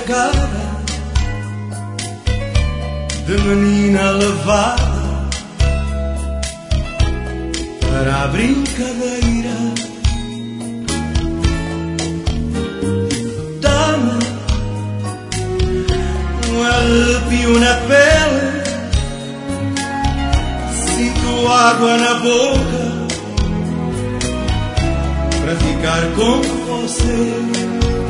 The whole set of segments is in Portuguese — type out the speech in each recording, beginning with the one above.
cara de menina levada para a brincadeira. Dá-me um arrepio na pele, sinto água na boca para ficar com você.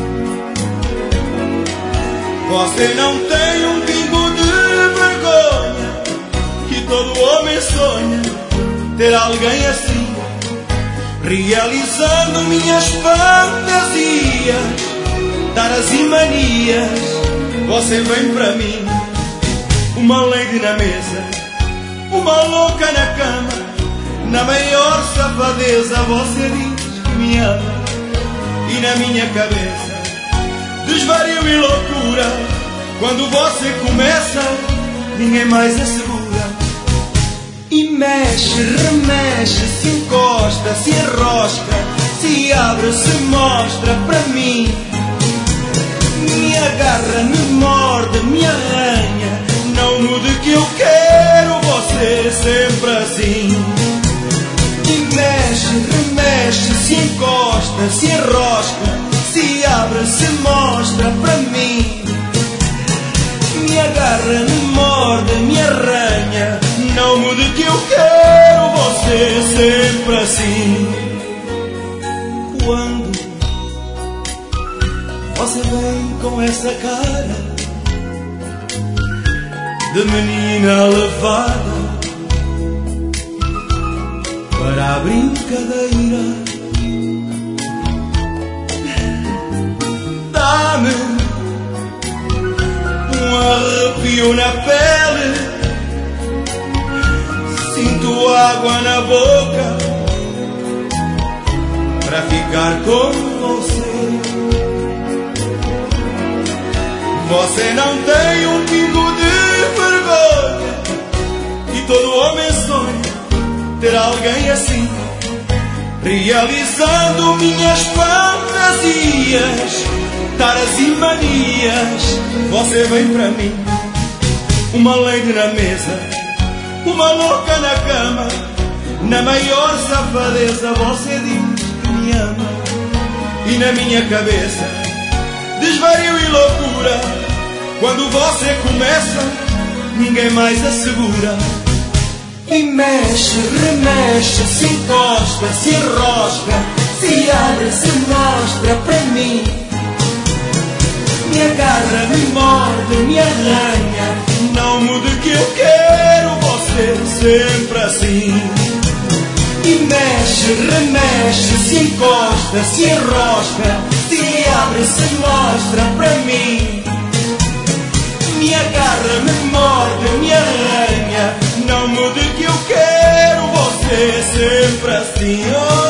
Você não tem um pingo de vergonha, que todo homem sonha ter alguém assim, realizando minhas fantasias, taras e manias. Você vem pra mim, uma lady na mesa, uma louca na cama, na maior safadeza você diz que me ama. E na minha cabeça desvario e loucura, quando você começa ninguém mais assegura. E mexe, remexe, se encosta, se enrosca, se abre, se mostra pra mim. Me agarra, me morde, me arranha, não mude que eu quero você sempre assim. E mexe, remexe, se encosta, se enrosca, se abre, se mostra pra mim. Me agarra, me morde, me arranha, não mude que eu quero você sempre assim. Quando você vem com essa cara de menina levada para a brincadeira, dá-me um arrepio na pele, sinto água na boca para ficar com você. Você não tem um pingo de vergonha, e todo homem sonha ter alguém assim, realizando minhas fantasias, taras e manias. Você vem pra mim, uma lady na mesa, uma louca na cama, na maior safadeza você diz que me ama. E na minha cabeça desvario e loucura, quando você começa ninguém mais assegura. E mexe, remexe, se encosta, se enrosca, se abre, se mostra pra mim. Me agarra, me morde, me arranha, não mude que eu quero você sempre assim. E mexe, remexe, se encosta, se enrosca, se abre, se mostra pra mim. Me agarra, me morde, me arranha, não mude que eu quero você sempre assim. Oh.